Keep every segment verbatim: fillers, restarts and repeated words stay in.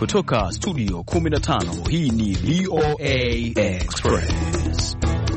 Kutoka studio kumi na tano, hii ni V O A Express.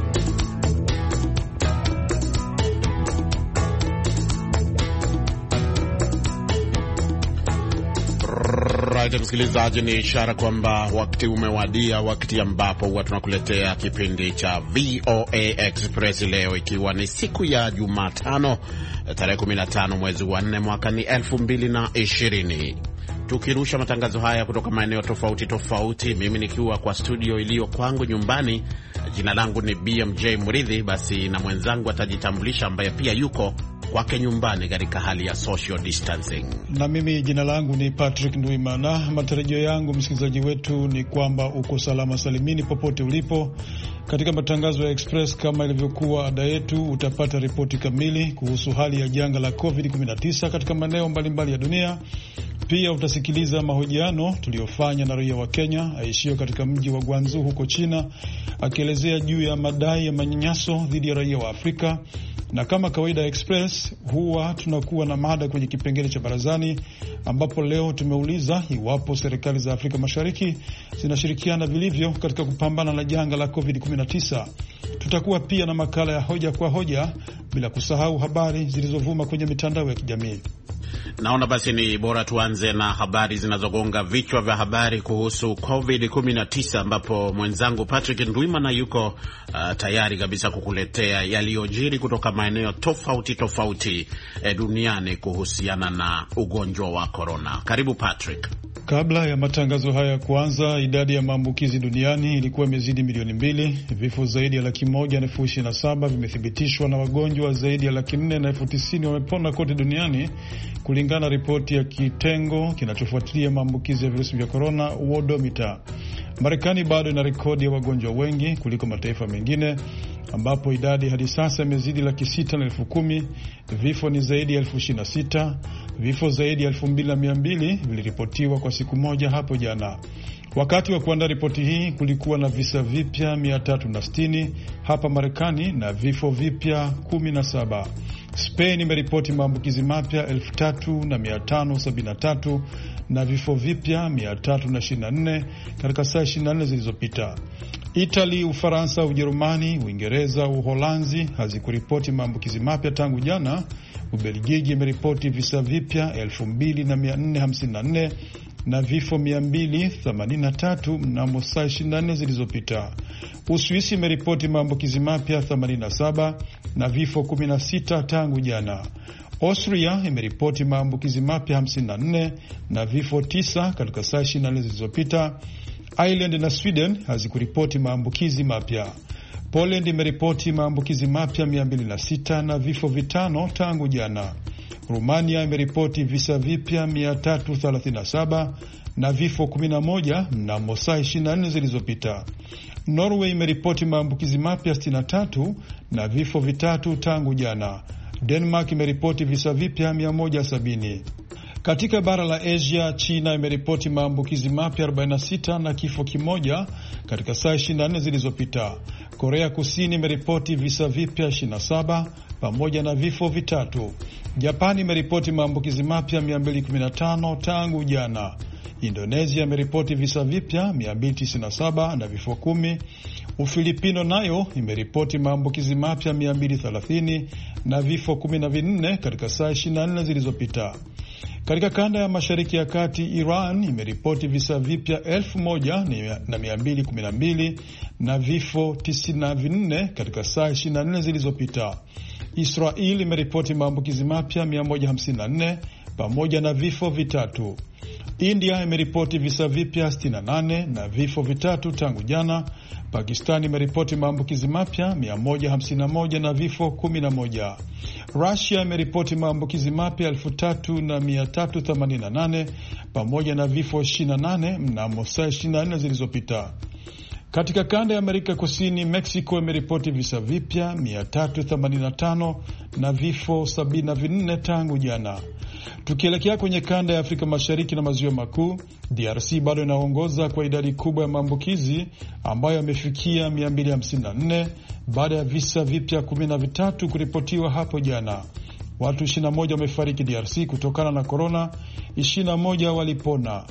Right, msikilizaji, ni ishara kwamba wakati umewadia, wakati ambapo huwa tunakuletea kipindi cha V O A Express leo, ikiwa ni siku ya Jumatano tarehe kumi na tano mwezi wa nne mwaka ni elfu mbili na ishirini. Tukirusha matangazo haya kutoka maeneo tofauti tofauti, mimi nikiwa kwa studio iliyo kwangu nyumbani. Jina langu ni B M J Muridhi, basi na mwenzangu atajitambulisha ambaye pia yuko kwake nyumbani katika hali ya social distancing. Na mimi jina langu ni Patrick Nduimana. Matarajio yangu msikilizaji wetu ni kwamba uko salama salimini popote ulipo. Katika matangazo ya Express, kama ilivyokuwa ada yetu, utapata ripoti kamili kuhusu hali ya janga la covid kumi na tisa katika maeneo mbalimbali ya dunia. Pia utasikiliza mahojiano tuliyofanya na raia wa Kenya aishio katika mji wa Guangzhou huko China, akielezea juu ya madai ya manyanyaso dhidi ya raia wa Afrika. Na kama kawaida ya Express, huwa tunakuwa na mada kwenye kipengele cha barazani, ambapo leo tumeuliza iwapo serikali za Afrika Mashariki zinashirikiana vilivyo katika kupambana na janga la covid kumi na tisa. Tutakuwa pia na makala ya hoja kwa hoja, bila kusahau habari zilizovuma kwenye mitandao ya kijamii. Naona basi ni bora tuanze na habari zinazogonga vichwa vya habari kuhusu covid kumi na tisa, ambapo mwenzangu Patrick Ndwimana yuko uh, tayari kabisa kukuletea yaliyojiri kutoka maeneo tofauti tofauti eh, duniani kuhusiana na ugonjwa wa corona. Karibu Patrick. Kabla ya matangazo haya kuanza, idadi ya maambukizi duniani ilikuwa imezidi milioni mbili. Vifo zaidi ya laki moja na elfu ishirini na saba vimethibitishwa na wagonjwa zaidi ya laki nne na elfu tisini wamepona kote duniani, kulingana na ripoti ya kitengo kinachofuatilia maambukizi ya virusi vya corona, Worldometer. Marekani bado ina rekodi ya wagonjwa wengi kuliko mataifa mengine, ambapo idadi hadi sasa imezidi laki sita na elfu kumi. Vifo ni zaidi ya elfu ishirini na sita. Vifo zaidi ya elfu mbili na mia mbili viliripotiwa kwa siku moja hapo jana. Wakati wa kuandaa ripoti hii kulikuwa na visa vipya mia tatu na sitini hapa Marekani na vifo vipya kumi na saba. Spain imeripoti maambukizi mapya elfu tatu na mia tano sabini na tatu na vifo vipya mia tatu na ishirini na nne katika saa ishirini na nne zilizopita. Italy, Ufaransa, Ujerumani, Uingereza, Uholanzi hazikuripoti maambukizi mapya tangu jana. Ubelgiji imeripoti visa vipya elfu mbili na mia nne hamsini na nne na vifo mia mbili themanini na tatu mnamo saa ishirini na nne zilizopita. Uswisi imeripoti maambukizi mapya themanini na saba na vifo kumi na sita tangu jana. Austria imeripoti maambukizi mapya hamsini na nne na vifo tisa katika saa ishirini na nne zilizopita. Ireland na Sweden hazikuripoti maambukizi mapya. Poland imeripoti maambukizi mapya mia mbili na sita na vifo vitano tangu jana. Romania imeripoti visa vipya mia tatu thelathini na saba na vifo kumi na moja mnamo saa ishirini na nne zilizopita. Norway imeripoti maambukizi mapya sitini na tatu na vifo vitatu tangu jana. Denmark imeripoti visa vipya mia moja sabini. Katika bara la Asia, China imeripoti maambukizi mapya arobaini na sita na kifo kimoja katika saa ishirini na nne zilizopita. Korea Kusini imeripoti visa vipya ishirini na saba pamoja na vifo vitatu. Japani imeripoti maambukizi mapya mia mbili kumi na tano tangu jana. Indonesia imeripoti visa vipya mia mbili tisini na saba na vifo kumi. Ufilipino nayo imeripoti maambukizi mapya mia mbili thelathini na vifo kumi na vinne katika saa ishirini na nne zilizopita. Katika kanda ya Mashariki ya Kati, Iran imeripoti visa vipya elfu moja na mia mbili kumi na mbili na vifo tisini na vinne katika saa ishirini na nne zilizopita. Israel imeripoti maambukizi mapya mia moja hamsini na nne pamoja na vifo vitatu. India imeripoti visa vipya sitini na nane na vifo vitatu tangu jana. Pakistan imeripoti maambukizi mapya mia moja hamsini na moja na vifo kumi na moja. Russia imeripoti maambukizi mapya elfu tatu na mia tatu themanini na nane pamoja na vifo ishirini na nane mnamo saa ishirini na nne zilizopita. Katika kanda ya Amerika Kusini, Mexico imeripoti visa vipya mia tatu themanini na tano na vifo sabini na vinne tangu jana. Tukielekea kwenye kanda ya Afrika Mashariki na Maziwa Makuu, D R C bado inaongoza kwa idadi kubwa ya maambukizi ambayo yamefikia mia mbili hamsini na nne baada ya visa vipya kumi na vitatu kuripotiwa hapo jana. Watu ishirini na moja wamefariki D R C kutokana na korona, ishirini na moja walipona.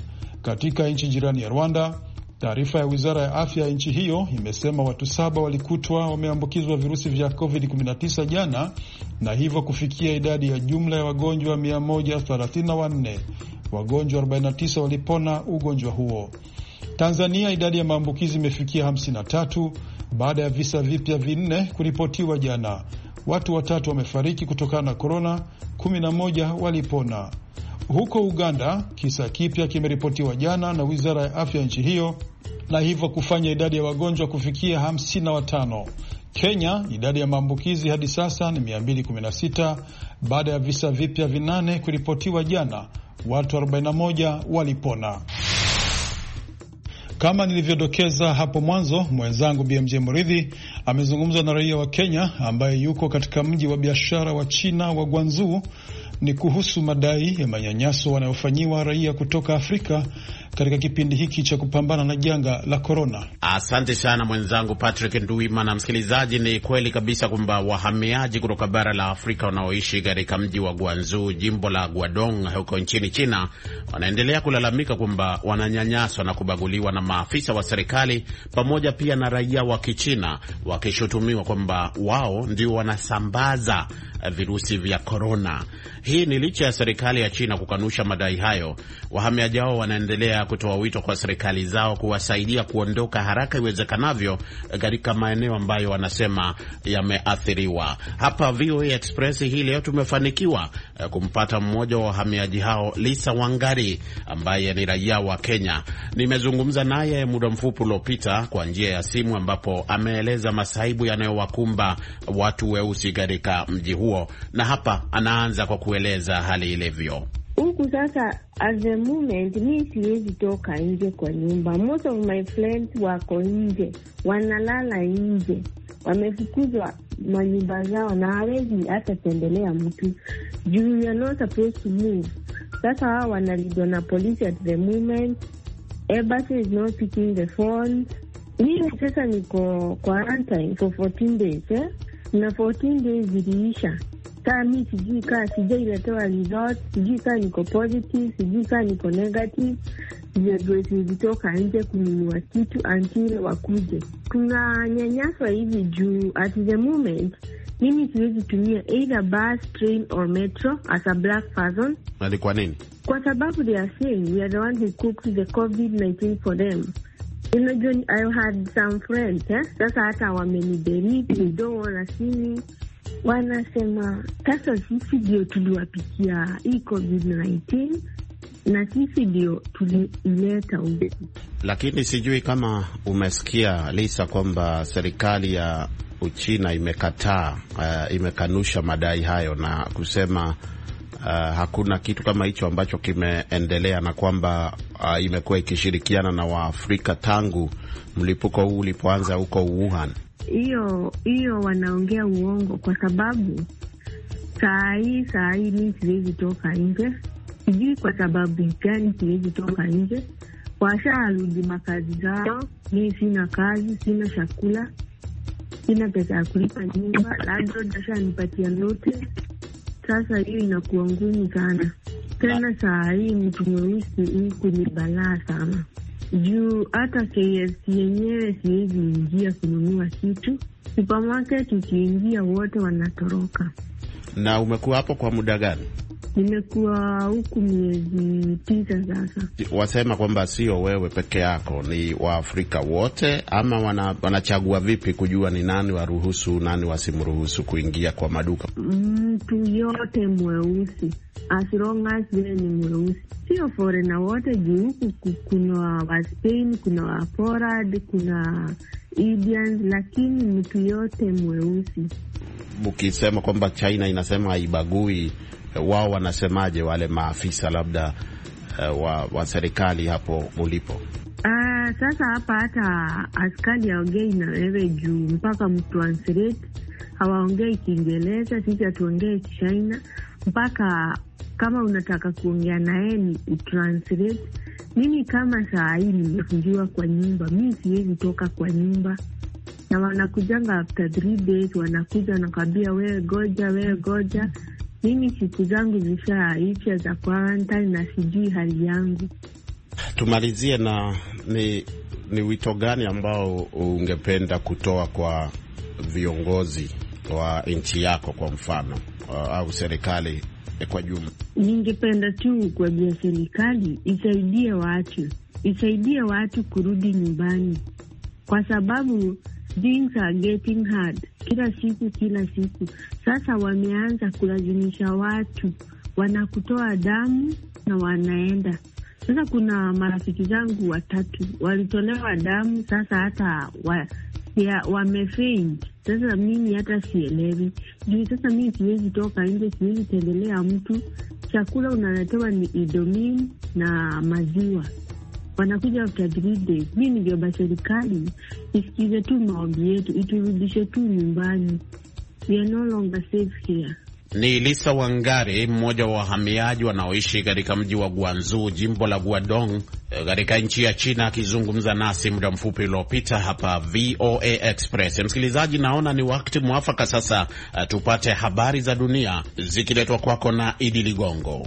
Katika nchi jirani ya Rwanda, taarifa ya wizara ya afya ya nchi hiyo imesema watu saba walikutwa wameambukizwa virusi vya covid kumi na tisa jana, na hivyo kufikia idadi ya jumla ya wagonjwa mia moja thelathini na wanne. Wagonjwa arobaini na tisa walipona ugonjwa huo. Tanzania, idadi ya maambukizi imefikia hamsini na tatu baada ya visa vipya vinne kuripotiwa jana. Watu watatu wamefariki kutokana na korona, kumi na moja walipona. Huko Uganda, kisa kipya kimeripotiwa jana na wizara ya afya nchi hiyo, na hivyo kufanya idadi ya wagonjwa kufikia hamsini na watano. Kenya, idadi ya maambukizi hadi sasa ni mia mbili kumi na sita baada ya visa vipya vinane kuripotiwa jana. Watu arobaini na moja walipona. Kama nilivyodokeza hapo mwanzo, mwenzangu B M J Muridhi amezungumza na raia wa Kenya ambaye yuko katika mji wa biashara wa China wa Guangzhou ni kuhusu madai ya manyanyaso wanayofanyiwa raia kutoka Afrika katika kipindi hiki cha kupambana na janga la korona. Asante sana mwenzangu Patrick Nduwimana. Msikilizaji, ni kweli kabisa kwamba wahamiaji kutoka bara la Afrika wanaoishi katika mji wa Guangzhou, jimbo la Guangdong huko nchini China, wanaendelea kulalamika kwamba wananyanyaswa na kubaguliwa na maafisa wa serikali pamoja pia na raia wa Kichina, wakishutumiwa kwamba wao ndio wanasambaza virusi vya korona. Hii ni licha ya serikali ya China kukanusha madai hayo. Wahamiaji hao wanaendelea kutoa wito kwa serikali zao kuwasaidia kuondoka haraka iwezekanavyo katika maeneo ambayo wanasema yameathiriwa. Hapa V O A Express hii leo tumefanikiwa kumpata mmoja wa wahamiaji hao, Lisa Wangari, ambaye ni raia wa Kenya. Nimezungumza naye muda mfupi uliopita kwa njia ya simu, ambapo ameeleza masaibu yanayowakumba watu weusi katika mji huo, na hapa anaanza kwa kueleza hali ilivyo. Huku sasa, at the moment, mi siwezi toka nje kwa nyumba. Most of my friends wako nje, wanalala nje, wamefukuzwa manyumba zao na hawezi hata tembelea mtu. You are not supposed to move. Sasa hao wanalidwa na polisi at the moment. Embassy is not picking the phone. Mimi sasa niko quarantine for fourteen days, eh? Na fourteen days ziliisha. Kaa mi sijui kaa sijai iletoa result, sijui kaa niko positive, sijui kaa niko negative. Siwezi zitoka nje kununua kitu until wakuje. Kuna nyanyaswa hivi juu at the moment mimi siwezi tumia either bus, train or metro as a black person. Nani kwa nini? Kwa sababu they are saying we are the one who cooked the covid nineteen for them. Imagine I had some friends, eh? Sasa hata wameniberiki, they don't wanna see me. Wanasema sasa sisi ndio tuliwapikia hii covid nineteen na sisi ndio tulileta huku. Lakini sijui kama umesikia Lisa kwamba serikali ya Uchina imekataa, uh, imekanusha madai hayo na kusema uh, hakuna kitu kama hicho ambacho kimeendelea, na kwamba uh, imekuwa ikishirikiana na Waafrika tangu mlipuko huu ulipoanza huko Wuhan. Hiyo hiyo wanaongea uongo, kwa sababu saa hii saa hii mimi siwezi toka nje. Sijui kwa sababu gani siwezi toka nje. Washarudi makazi zao, mimi sina kazi, sina chakula, sina pesa ya kulipa nyumba, labda dasha nipatia note. Sasa hiyo inakuwa ngumu sana. Tena saa hii mtu mweusi huku ni balaa sana. Juu hata K F C yenyewe siwezi ingia kununua kitu. Supermarket ukiingia wote wanatoroka. Na umekuwa hapo kwa muda gani? Nimekuwa huku miezi tisa sasa. Wasema kwamba sio wewe peke yako, ni Waafrika wote, ama wana, wanachagua vipi kujua ni nani waruhusu nani wasimruhusu kuingia kwa maduka? Mtu yote mweusi, as long as yeye ni mweusi. Sio foreigner wote, juu huku kuna wa Spain, kuna wa Poland, kuna Indians, lakini mtu yote mweusi. Ukisema kwamba China inasema haibagui, wao wanasemaje wale maafisa labda uh, wa, wa serikali hapo ulipo? Ah, uh, sasa hapa hata askari haongei na wewe juu mpaka mtranslate. Hawaongei Kiingereza, sisi hatuongei China. Mpaka kama unataka kuongea na yeye ni utranslate. Mimi kama saa hii nimefungiwa kwa nyumba, mimi siwezi toka kwa nyumba. Na wanakujanga after three days, wanakuja wanakwambia wewe goja, wewe goja. Mimi siku zangu zishaisha za quarantine na sijui hali yangu. tumalizie na ni, ni wito gani ambao ungependa kutoa kwa viongozi wa nchi yako kwa mfano au serikali kwa jumla? Ningependa tu kwa bia serikali isaidie watu, isaidie watu kurudi nyumbani, kwa sababu things are getting hard kila siku kila siku. Sasa wameanza kulazimisha watu, wanakutoa damu na wanaenda. Sasa kuna marafiki zangu watatu walitolewa damu, sasa hata wa, wamefaint. Sasa mimi hata sielewi. Juu sasa mimi siwezi toka nje, siwezi tembelea mtu. Chakula unaletewa ni Indomie na maziwa. Wanakuja after three days. Mimi ningeomba serikali isikize tu maombi yetu, iturudishe tu nyumbani. We are no longer safe here. Ni Lisa Wangari, mmoja wa wahamiaji wanaoishi katika mji wa Guangzhou, jimbo la Guangdong, katika nchi ya China, akizungumza nasi muda mfupi uliopita hapa V O A Express. Msikilizaji, naona ni wakati mwafaka sasa uh, tupate habari za dunia zikiletwa kwako na Idi Ligongo.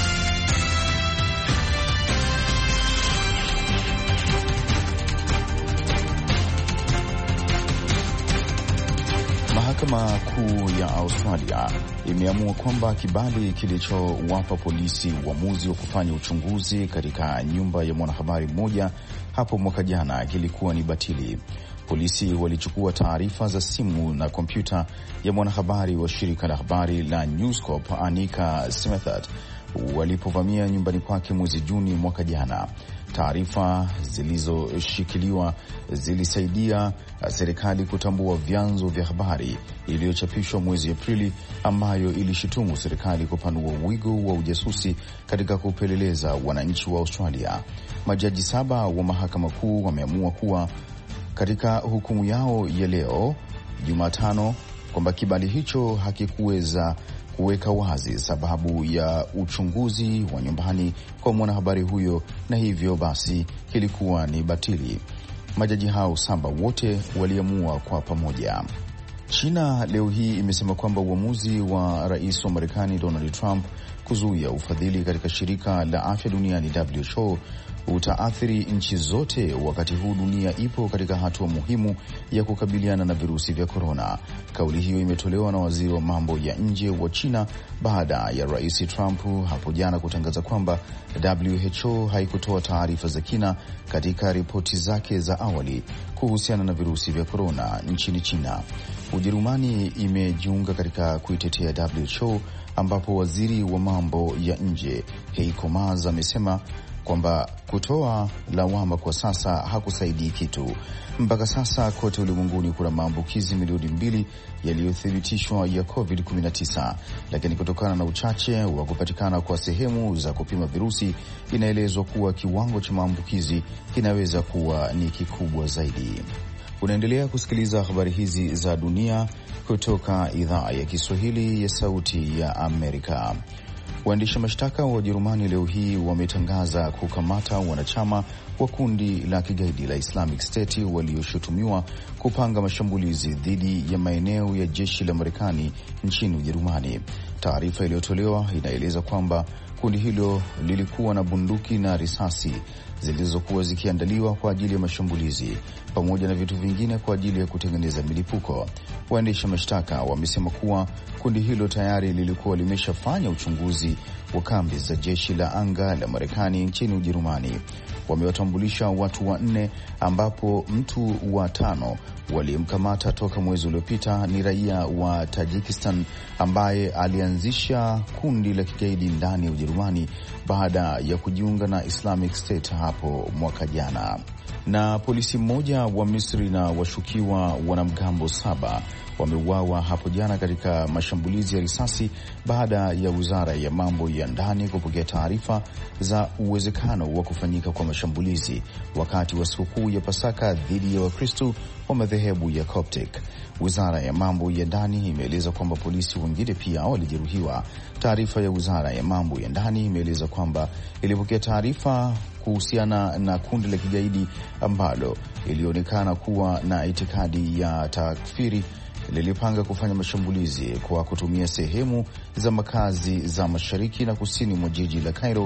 Mahakama Kuu ya Australia imeamua kwamba kibali kilichowapa polisi uamuzi wa kufanya uchunguzi katika nyumba ya mwanahabari mmoja hapo mwaka jana kilikuwa ni batili. Polisi walichukua taarifa za simu na kompyuta ya mwanahabari wa shirika la habari la News Corp Anika Smethurst walipovamia nyumbani kwake mwezi Juni mwaka jana. Taarifa zilizoshikiliwa zilisaidia serikali kutambua vyanzo vya habari iliyochapishwa mwezi Aprili, ambayo ilishutumu serikali kupanua wigo wa ujasusi katika kupeleleza wananchi wa Australia. Majaji saba wa mahakama kuu wameamua kuwa katika hukumu yao ya leo Jumatano kwamba kibali hicho hakikuweza kuweka wazi sababu ya uchunguzi wa nyumbani kwa mwanahabari huyo, na hivyo basi kilikuwa ni batili. Majaji hao saba wote waliamua kwa pamoja. China leo hii imesema kwamba uamuzi wa rais wa Marekani Donald Trump kuzuia ufadhili katika shirika la afya duniani W H O utaathiri nchi zote, wakati huu dunia ipo katika hatua muhimu ya kukabiliana na virusi vya korona. Kauli hiyo imetolewa na waziri wa mambo ya nje wa China baada ya rais Trump hapo jana kutangaza kwamba W H O haikutoa taarifa za kina katika ripoti zake za awali kuhusiana na virusi vya korona nchini China. Ujerumani imejiunga katika kuitetea W H O, ambapo waziri wa mambo ya nje Heiko Maas amesema kwamba kutoa lawama kwa sasa hakusaidii kitu. Mpaka sasa kote ulimwenguni kuna maambukizi milioni mbili yaliyothibitishwa ya covid kumi na tisa, lakini kutokana na uchache wa kupatikana kwa sehemu za kupima virusi, inaelezwa kuwa kiwango cha maambukizi kinaweza kuwa ni kikubwa zaidi. Unaendelea kusikiliza habari hizi za dunia kutoka idhaa ya Kiswahili ya Sauti ya Amerika. Waendesha mashtaka wa Ujerumani leo hii wametangaza kukamata wanachama wa kundi la kigaidi la Islamic State walioshutumiwa kupanga mashambulizi dhidi ya maeneo ya jeshi la Marekani nchini Ujerumani. Taarifa iliyotolewa inaeleza kwamba kundi hilo lilikuwa na bunduki na risasi zilizokuwa zikiandaliwa kwa ajili ya mashambulizi pamoja na vitu vingine kwa ajili ya kutengeneza milipuko. Waendesha mashtaka wamesema kuwa kundi hilo tayari lilikuwa limeshafanya uchunguzi wa kambi za jeshi la anga la Marekani nchini Ujerumani. Wamewatambulisha watu wanne, ambapo mtu wa tano waliyemkamata toka mwezi uliopita ni raia wa Tajikistan ambaye alianzisha kundi la kigaidi ndani ya Ujerumani baada ya kujiunga na Islamic State hapo mwaka jana. Na polisi mmoja wa Misri na washukiwa wanamgambo saba wameuawa hapo jana katika mashambulizi ya risasi baada ya wizara ya mambo ya ndani kupokea taarifa za uwezekano wa kufanyika kwa mashambulizi wakati wa sikukuu ya Pasaka dhidi ya Wakristo wa madhehebu ya Coptic. Wizara ya mambo ya ndani imeeleza kwamba polisi wengine pia walijeruhiwa. Taarifa ya wizara ya mambo ya ndani imeeleza kwamba ilipokea taarifa kuhusiana na kundi la kigaidi ambalo ilionekana kuwa na itikadi ya takfiri lilipanga kufanya mashambulizi kwa kutumia sehemu za makazi za mashariki na kusini mwa jiji la Cairo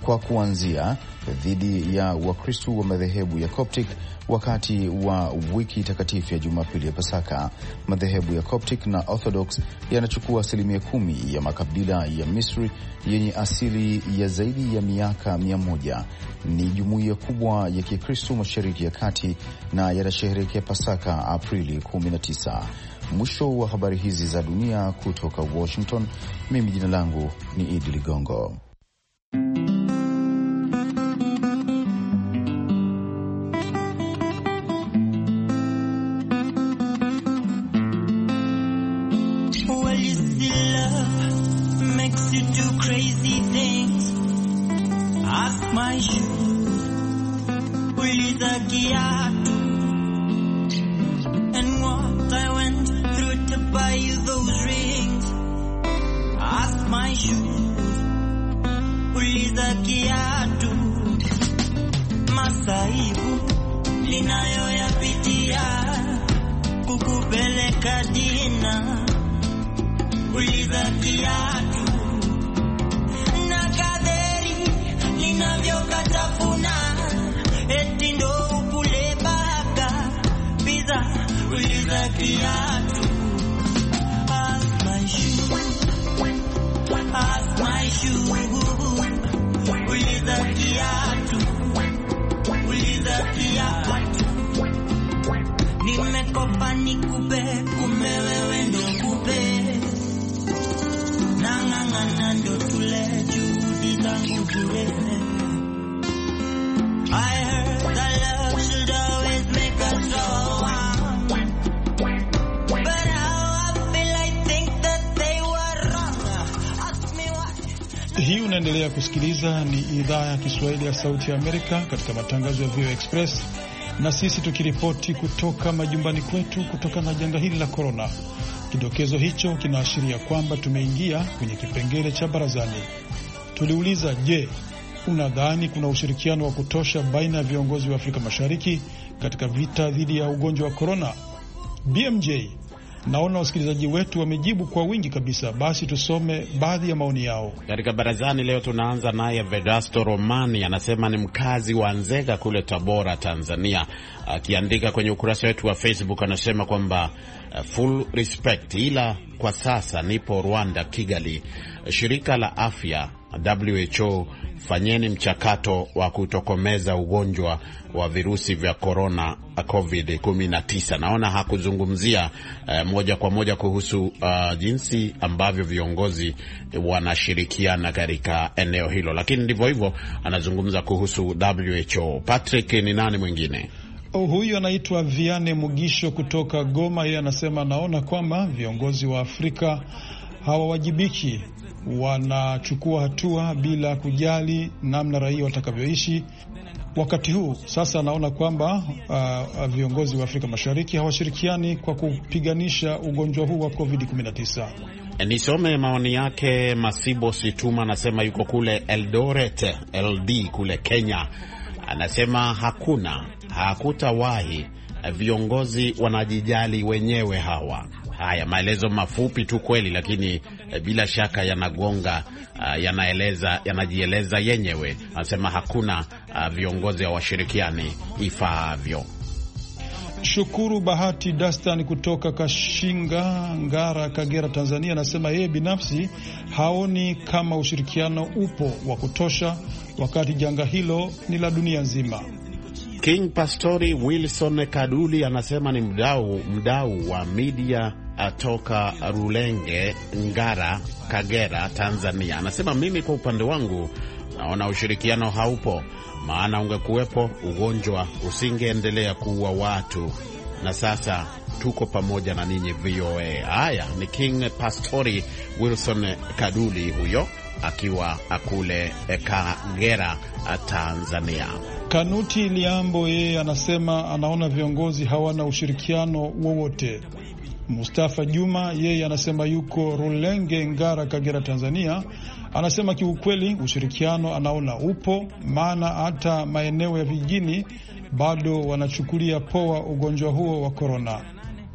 kwa kuanzia dhidi ya Wakristo wa madhehebu ya Coptic wakati wa wiki takatifu ya Jumapili ya Pasaka. Madhehebu ya Coptic na Orthodox yanachukua asilimia kumi ya makabila ya Misri yenye asili ya zaidi ya miaka mia moja. Ni jumuiya kubwa ya Kikristo Mashariki ya Kati na yanasherehekea Pasaka Aprili kumi na tisa. Mwisho wa habari hizi za dunia kutoka Washington. Mimi jina langu ni Idi Ligongo. Masaibu linayoyapitia kukupeleka dina, uliza kiatu na kaderi linavyokatafuna, eti ndo ukule baka pizza, uliza kiatu. Ask my shoe, ask my shoe, uliza kiatu, uliza kiatu. Nimekopa nikupe, kumbe wewe ndo kupe, nang'ang'ana ndo tule, juhudi zangu bure. I heard that love should always make us strong, but how I feel I think that they were wrong. Ask me why. Hii unaendelea kusikiliza ni idhaa ya Kiswahili ya Sauti ya Amerika katika matangazo ya V O A Express, na sisi tukiripoti kutoka majumbani kwetu kutokana na janga hili la corona. Kidokezo hicho kinaashiria kwamba tumeingia kwenye kipengele cha barazani. Tuliuliza, je, unadhani kuna ushirikiano wa kutosha baina ya viongozi wa Afrika Mashariki katika vita dhidi ya ugonjwa wa corona? B M J, naona wasikilizaji wetu wamejibu kwa wingi kabisa. Basi tusome baadhi ya maoni yao. Katika barazani leo tunaanza naye Vedasto Romani, anasema ni mkazi wa Nzega kule Tabora, Tanzania. Akiandika kwenye ukurasa wetu wa Facebook anasema kwamba uh, full respect, ila kwa sasa nipo Rwanda, Kigali. Shirika la afya W H O, fanyeni mchakato wa kutokomeza ugonjwa wa virusi vya corona covid kumi na tisa. Naona hakuzungumzia eh, moja kwa moja kuhusu uh, jinsi ambavyo viongozi wanashirikiana katika eneo hilo, lakini ndivyo hivyo anazungumza kuhusu W H O. Patrick, ni nani mwingine? Oh, huyu anaitwa Viane Mugisho kutoka Goma. Yeye anasema naona kwamba viongozi wa Afrika hawawajibiki, wanachukua hatua bila kujali namna raia watakavyoishi wakati huu. Sasa naona kwamba uh, viongozi wa Afrika Mashariki hawashirikiani kwa kupiganisha ugonjwa huu wa covid kumi na tisa. Nisome maoni yake. Masibo Situma anasema yuko kule Eldoret L D kule Kenya. Anasema hakuna hakutawahi, viongozi wanajijali wenyewe hawa. Haya, maelezo mafupi tu kweli, lakini e, bila shaka yanagonga, uh, yanaeleza yanajieleza yenyewe. Anasema hakuna uh, viongozi hawashirikiani ifaavyo. Shukuru Bahati Dastan kutoka Kashinga, Ngara, Kagera, Tanzania anasema yeye binafsi haoni kama ushirikiano upo wa kutosha wakati janga hilo ni la dunia nzima. King Pastori Wilson Kaduli anasema ni mdau mdau wa media atoka Rulenge, Ngara, Kagera, Tanzania. Anasema mimi kwa upande wangu naona ushirikiano haupo, maana ungekuwepo ugonjwa usingeendelea kuua watu, na sasa tuko pamoja na ninyi V O A. Haya, ni King Pastori Wilson Kaduli huyo akiwa akule Kagera, Tanzania. Kanuti Liambo yeye anasema anaona viongozi hawana ushirikiano wowote. Mustafa Juma yeye anasema yuko Rulenge, Ngara, Kagera, Tanzania. Anasema kiukweli ushirikiano anaona upo, maana hata maeneo ya vijijini bado wanachukulia poa ugonjwa huo wa corona.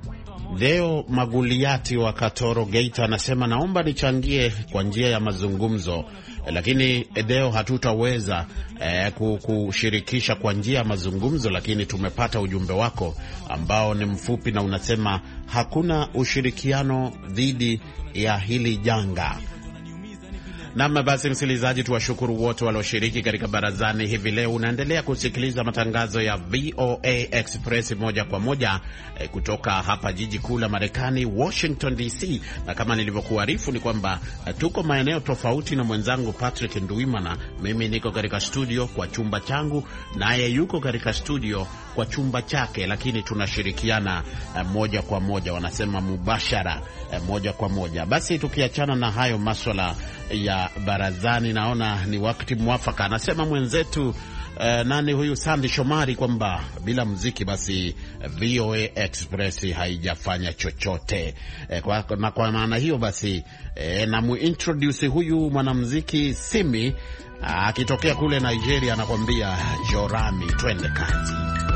Deo Maguliati wa Katoro Geita anasema naomba nichangie kwa njia ya mazungumzo, lakini Deo hatutaweza eh, kushirikisha kwa njia ya mazungumzo, lakini tumepata ujumbe wako ambao ni mfupi na unasema hakuna ushirikiano dhidi ya hili janga. Naam, basi msikilizaji, tuwashukuru wote walioshiriki katika barazani hivi leo. Unaendelea kusikiliza matangazo ya V O A Express moja kwa moja eh, kutoka hapa jiji kuu la Marekani, Washington D C. Na kama nilivyokuarifu ni kwamba eh, tuko maeneo tofauti na mwenzangu Patrick Nduimana. Mimi niko katika studio kwa chumba changu, naye yuko katika studio kwa chumba chake, lakini tunashirikiana eh, moja kwa moja, wanasema mubashara eh, moja kwa moja. Basi tukiachana na hayo masuala ya barazani, naona ni wakati mwafaka, anasema mwenzetu eh, nani huyu Sandy Shomari, kwamba bila muziki basi V O A Express haijafanya chochote. Eh, kwa, na kwa maana hiyo basi eh, na muintroduce huyu mwanamuziki Simi akitokea kule Nigeria, anakuambia Jorami. Twende kazi.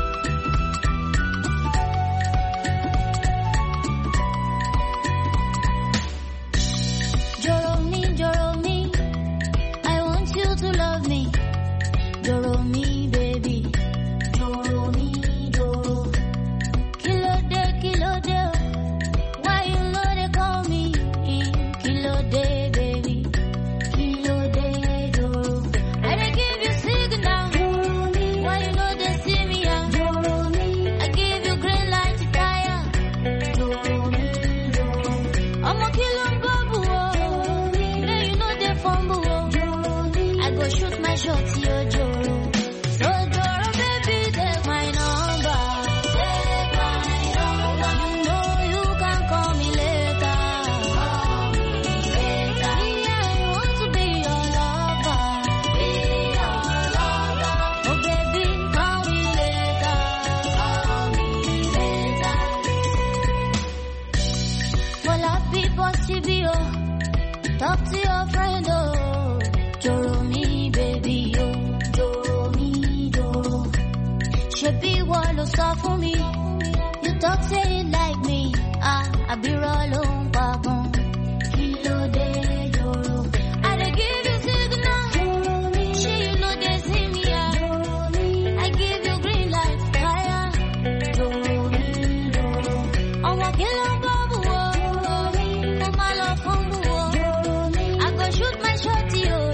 To love me, Doro me, baby, Doro me, Doro. Kilo de, kilo de, why you know they call me Kilo de, baby, Kilo de, Doro. I dey give you signal, Doro me. Why you know they see me, Doro me. I give you green light to tire, Doro me, Doro. I'm a kilo babu, Doro me. Now you know they fumble. Go shoot my shot, yo, Joro. So, Joro, baby, take my number. Take my number. You know you can call me later. Call me later. Me, I want to be your lover. Be your lover. Oh, baby, call me later. Call me later. Well, I people see me, oh. Talk to your friend, oh. Joro me, baby, oh, Joro me, Joro. Shebi walo sa for me. You talk say it like me. Ah, I be rolling babon. Kilo de Joro. I dey give you signal. Joro me. She you know they see me. Joro me. I give you green light. Fire. Joro me, Joro. I'm a killer babu. Joro me. I'm a love humble. Joro me. I go shoot my shot, yo.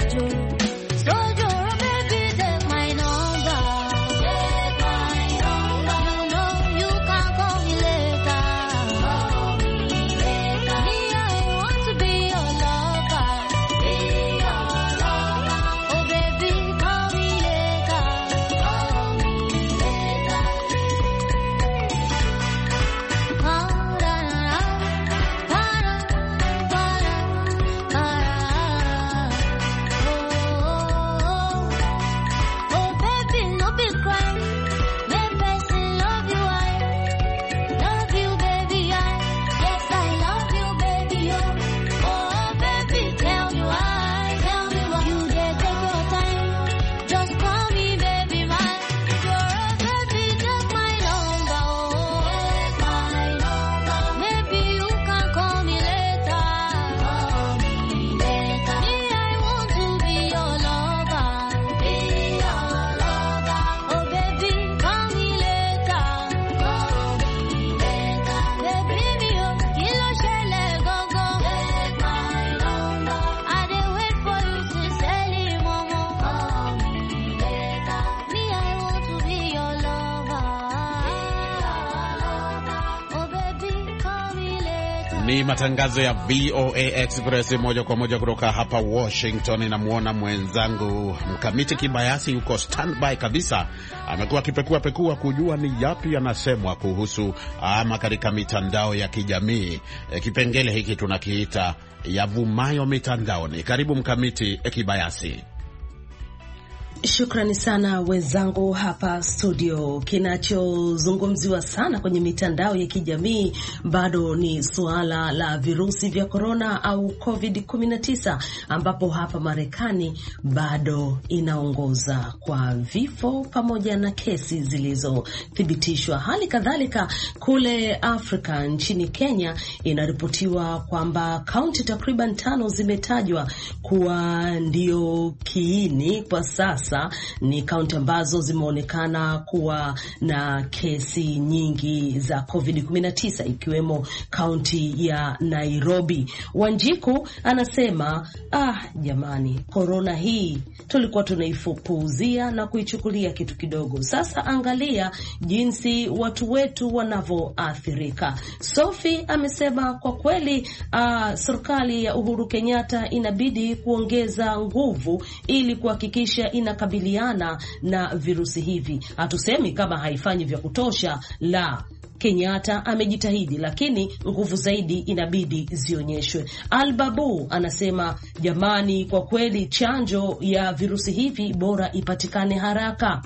Ni matangazo ya V O A Express moja kwa moja kutoka hapa Washington. Namuona mwenzangu Mkamiti Kibayasi yuko standby kabisa. Amekuwa akipekua pekua kujua ni yapi yanasemwa kuhusu ama katika mitandao ya kijamii. E, kipengele hiki tunakiita yavumayo mitandaoni. Karibu Mkamiti Kibayasi. Shukrani sana wenzangu hapa studio. Kinachozungumziwa sana kwenye mitandao ya kijamii bado ni suala la virusi vya corona au covid kumi na tisa, ambapo hapa Marekani bado inaongoza kwa vifo pamoja na kesi zilizothibitishwa. Hali kadhalika kule Afrika, nchini Kenya, inaripotiwa kwamba kaunti takriban tano zimetajwa kuwa ndio kiini kwa sasa. Ni kaunti ambazo zimeonekana kuwa na kesi nyingi za covid kumi na tisa, ikiwemo kaunti ya Nairobi. Wanjiku anasema, ah jamani, corona hii tulikuwa tunaifupuuzia na kuichukulia kitu kidogo. Sasa angalia jinsi watu wetu wanavyoathirika. Sophie amesema kwa kweli uh, serikali ya Uhuru Kenyatta inabidi kuongeza nguvu ili kuhakikisha inakabiliana na virusi hivi. Hatusemi kama haifanyi vya kutosha, la, Kenyatta amejitahidi, lakini nguvu zaidi inabidi zionyeshwe. Albabu anasema, jamani, kwa kweli chanjo ya virusi hivi bora ipatikane haraka.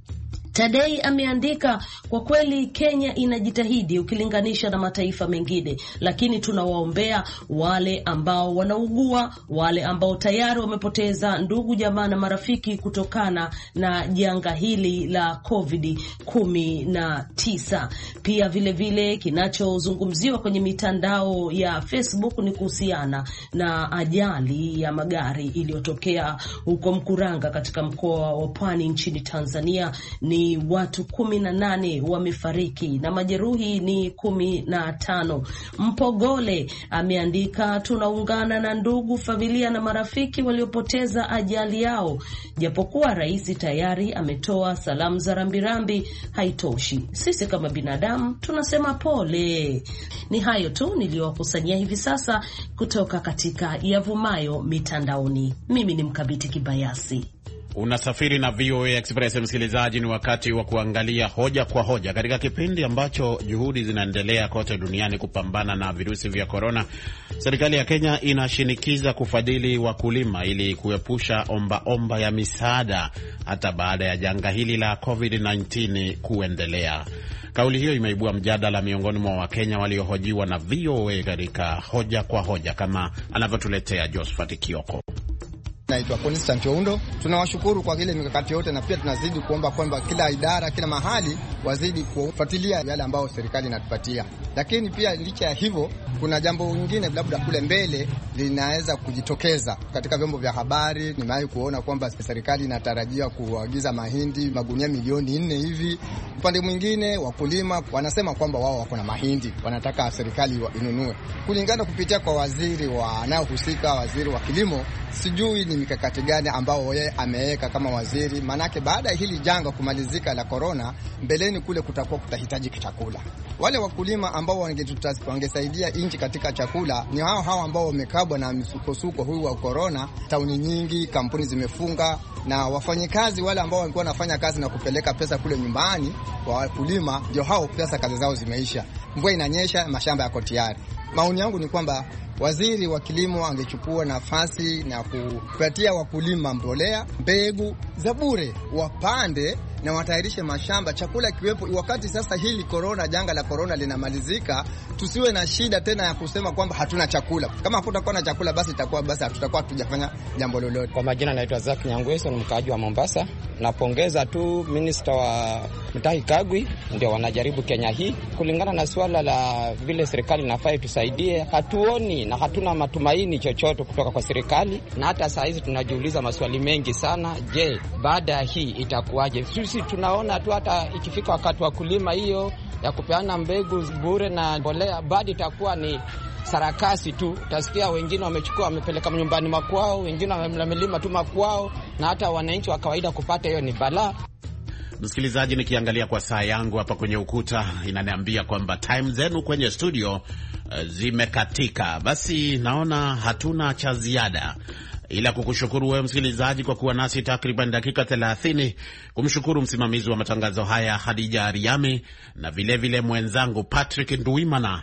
Tadei ameandika, kwa kweli Kenya inajitahidi ukilinganisha na mataifa mengine, lakini tunawaombea wale ambao wanaugua, wale ambao tayari wamepoteza ndugu, jamaa na marafiki kutokana na janga hili la covid kumi na tisa. Pia vile vile kinachozungumziwa kwenye mitandao ya Facebook ni kuhusiana na ajali ya magari iliyotokea huko Mkuranga katika mkoa wa Pwani nchini Tanzania. Ni watu kumi na nane wamefariki na majeruhi ni kumi na tano. Mpogole ameandika, tunaungana na ndugu, familia na marafiki waliopoteza ajali yao. Japokuwa rais tayari ametoa salamu za rambirambi, haitoshi. Sisi kama binadamu tunasema pole. Ni hayo tu niliyowakusanyia hivi sasa kutoka katika yavumayo mitandaoni. Mimi ni Mkabiti Kibayasi. Unasafiri na V O A Express, msikilizaji. Ni wakati wa kuangalia hoja kwa hoja katika kipindi ambacho juhudi zinaendelea kote duniani kupambana na virusi vya corona. Serikali ya Kenya inashinikiza kufadhili wakulima ili kuepusha omba omba ya misaada hata baada ya janga hili la covid kumi na tisa kuendelea. Kauli hiyo imeibua mjadala miongoni mwa Wakenya waliohojiwa na V O A katika hoja kwa hoja, kama anavyotuletea Josephat Kioko. Naitwa Constant Oundo. Tunawashukuru kwa ile mikakati yote, na pia tunazidi kuomba kwamba kila idara, kila mahali wazidi kufuatilia yale ambayo serikali inatupatia. Lakini pia licha ya hivyo, kuna jambo lingine labda kule mbele linaweza kujitokeza katika vyombo vya habari. Nimewahi kuona kwamba serikali inatarajia kuagiza mahindi magunia milioni nne hivi. Upande mwingine wakulima wanasema kwamba wao wako na mahindi, wanataka serikali inunue. Kulingana kupitia kwa waziri wa anayohusika, waziri wa kilimo, sijui ni mikakati gani ambao yeye ameweka kama waziri. Manake baada ya hili janga kumalizika la corona, mbeleni kule kutakuwa kutahitaji chakula. Wale wakulima ambao wangesaidia nchi katika chakula ni hao hao ambao wamekabwa na misukosuko huu wa corona. Tauni nyingi, kampuni zimefunga, na wafanyikazi wale ambao walikuwa wanafanya kazi na kupeleka pesa kule nyumbani kwa wakulima, ndio hao pesa kazi zao zimeisha. Mvua inanyesha, mashamba yako tayari. Maoni yangu ni kwamba waziri wa kilimo angechukua nafasi na kupatia wakulima mbolea, mbegu za bure, wapande na watayarishe mashamba, chakula kiwepo. Wakati sasa hili corona, janga la corona linamalizika, tusiwe na shida tena ya kusema kwamba hatuna chakula. Kama hakutakuwa na chakula, basi itakuwa basi hatutakuwa tujafanya jambo lolote. Kwa majina naitwa Zaki Nyangweso, ni mkaaji wa Mombasa. Napongeza tu minister wa Mutahi Kagwe, ndio wanajaribu Kenya hii kulingana na swala la vile serikali inafaa tusaidie. Hatuoni na hatuna matumaini chochote kutoka kwa serikali, na hata saa hizi tunajiuliza maswali mengi sana. Je, baada ya hii itakuwaje? Sisi tunaona tu hata ikifika wakati wa kulima hiyo ya kupeana mbegu bure na mbolea, baada itakuwa ni sarakasi tu. Utasikia wengine wamechukua wamepeleka nyumbani makwao, wengine wamelima tu makwao, na hata wananchi wa kawaida kupata hiyo ni balaa. Msikilizaji, nikiangalia kwa saa yangu hapa kwenye ukuta inaniambia kwamba time zenu kwenye studio uh, zimekatika. Basi naona hatuna cha ziada ila kukushukuru wewe msikilizaji kwa kuwa nasi takriban dakika thelathini, kumshukuru msimamizi wa matangazo haya Hadija Ariami, na vile vile mwenzangu Patrick Nduimana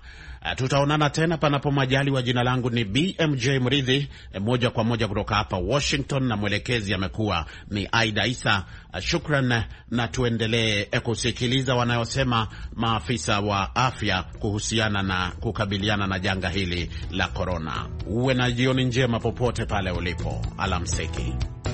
Tutaonana tena panapo majaliwa. Jina langu ni B M J Mridhi, moja kwa moja kutoka hapa Washington, na mwelekezi amekuwa ni Aida Isa. Shukran, na tuendelee kusikiliza wanayosema maafisa wa afya kuhusiana na kukabiliana na janga hili la korona. Uwe na jioni njema popote pale ulipo. Alamsiki.